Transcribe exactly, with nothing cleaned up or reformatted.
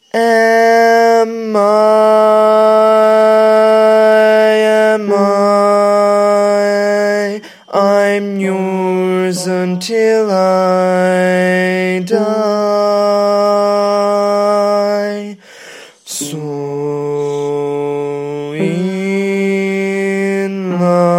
Am I, am I, I'm yours until I die. So in love.